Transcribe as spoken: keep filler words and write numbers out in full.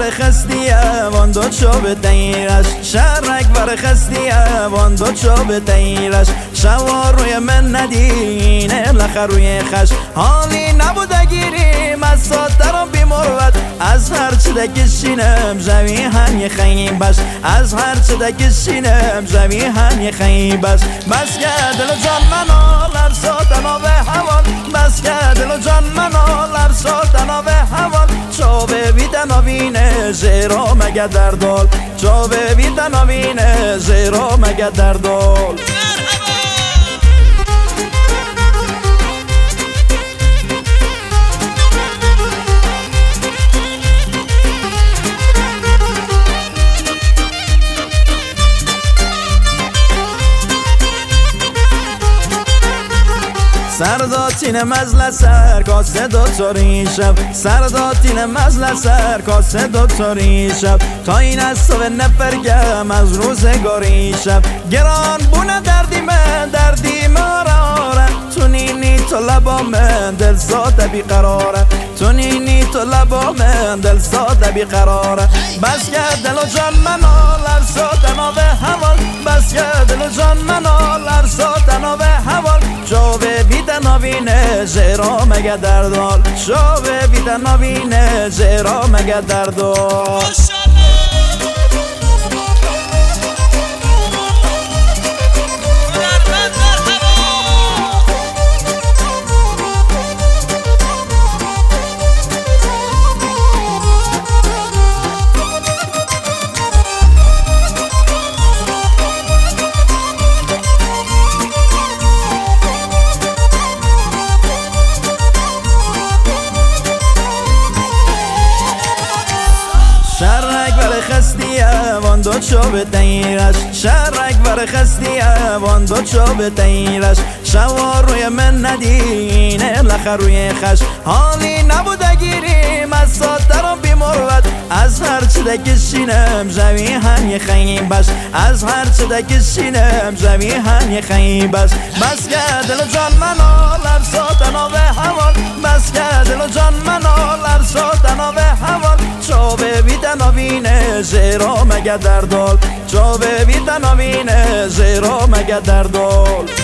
خستیه وان دو چو به دیرش شرک بر خستیه وان دو چو به دیرش شوا روی من ندینه لخه روی خش حالی نبوده گیریم از ساترم بیمروت از هر چه دکشینم جوی هم یه خیبش از هر چه دکشینم جوی هم یه خیبش بس که دل و جان منو لرساتن و به هوان بس که دل و جان منو لرساتن و به هوان چو ببیدن و وینه زیرا مگه در دل چو ببیدن و وینه زیرا مگه در دل سرداتین مزل سر کاسه دوتاری شب سرداتین مزل سر کاسه دوتاری شب تا این از تو نفرگم از روزگاری شب گران بونه دردی من دردی مراره تو نینی تو لبا من دل ساده بیقراره تو نینی تو لبا من دل ساده بیقراره بس که دل و جان منو لرساتن و به هوال بس که دل و جان منو لرساتن و به هوال جو ببیدن و وینه زیرا مگه در دل جو ببیدن و وینه زیرا مگه در دل شرک بر خستیه وان دو چو به دیرش شرک بر خستیه وان دو چو به دیرش شوا روی من ندینه لخه روی خش حالی نبوده گیریم از ساترم بیمروت از هر چه دکشینم جوی هم یه خیبش از هر چه دکشینم جوی هم یه خیبش بس که دل و جان منو لرساتن و به هوال بس که دل و جان منو لرساتن و به هوال چو ببیدن و وینه زیرا مگه در دل چو ببیدن و وینه زیرا مگه در دل